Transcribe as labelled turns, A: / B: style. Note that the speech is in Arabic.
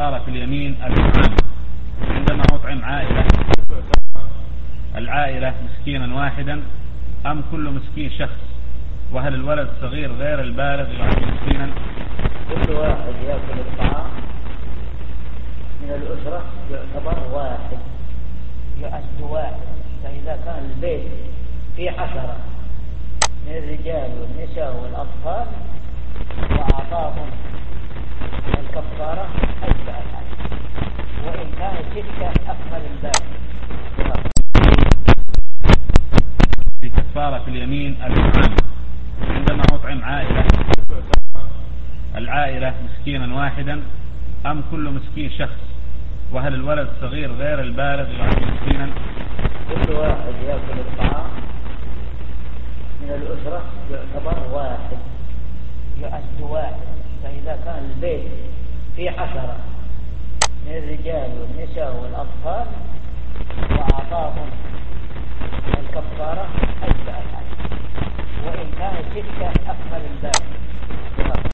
A: كفارة اليمين الإطعام عندما أطعم العائلة مسكينا واحدا أم كل مسكين شخص؟ وهل الولد الصغير غير البالغ يعد مسكينا؟
B: كل واحد يأكل الطعام من الأسرة يعتبر واحد، يعد واحد. فإذا كان البيت في 10 من الرجال والنساء والأطفال وأعطاهم الكفارة أجزأ الحج، وإن كانوا 6 أكمل الباقي.
A: في كفارة اليمين الإطعام عندما أطعم العائلة مسكينا واحدا أم كل مسكين شخص؟ وهل الولد الصغير غير البالغ يعد مسكينا؟
B: كل واحد يأكل الطعام من الأسرة يعتبر واحد، يعد واحد. فإذا كان البيت في 10 من الرجال والنساء والأطفال